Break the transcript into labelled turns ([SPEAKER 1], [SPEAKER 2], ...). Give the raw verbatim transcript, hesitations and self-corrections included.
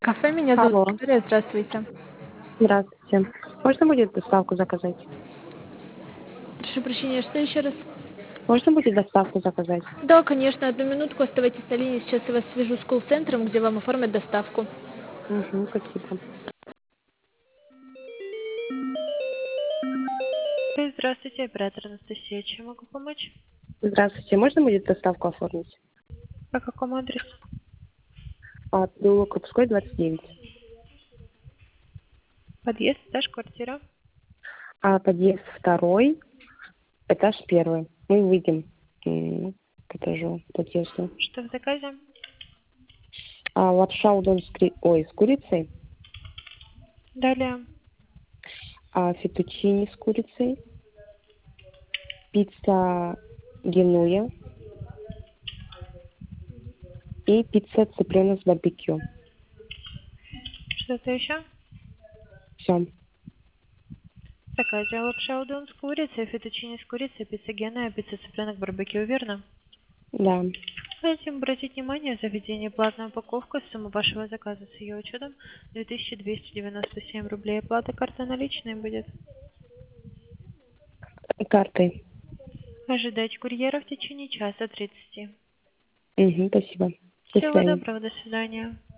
[SPEAKER 1] Кафе, меня зовут
[SPEAKER 2] Алло,
[SPEAKER 1] Виктория, здравствуйте.
[SPEAKER 2] здравствуйте. Можно будет доставку заказать?
[SPEAKER 1] Прошу прощения, что еще раз?
[SPEAKER 2] Можно будет доставку заказать?
[SPEAKER 1] Да, конечно, одну минутку, оставайтесь на линии, сейчас я вас свяжу с колл-центром, где вам оформят доставку.
[SPEAKER 2] Угу, спасибо.
[SPEAKER 1] Здравствуйте, оператор Анастасия, чем могу помочь?
[SPEAKER 2] Здравствуйте. Можно будет доставку оформить?
[SPEAKER 1] По какому адресу?
[SPEAKER 2] От переулок Крупской, двадцать девять.
[SPEAKER 1] Подъезд, этаж, квартира.
[SPEAKER 2] А подъезд второй, этаж первый. Мы выйдем м, к этажу подъезда.
[SPEAKER 1] Что в заказе?
[SPEAKER 2] А лапша удон с, кри- ой, с курицей,
[SPEAKER 1] Далее.
[SPEAKER 2] а фетучини с курицей, пицца генуя и пицца цыпленок с барбекю.
[SPEAKER 1] Что-то еще?
[SPEAKER 2] Все.
[SPEAKER 1] В заказе лапша удон с курицей, фетучини с курицей, пицца гена, пицца цыпленок, барбекю, верно?
[SPEAKER 2] Да.
[SPEAKER 1] Хотим обратить внимание, заведение платная упаковка, сумма вашего заказа с ее учетом две тысячи двести девяносто семь рублей. Оплата карта наличной будет.
[SPEAKER 2] Картой.
[SPEAKER 1] Ожидать курьера в течение часа тридцати.
[SPEAKER 2] Угу, спасибо. До
[SPEAKER 1] Всего
[SPEAKER 2] свидания.
[SPEAKER 1] доброго, до свидания.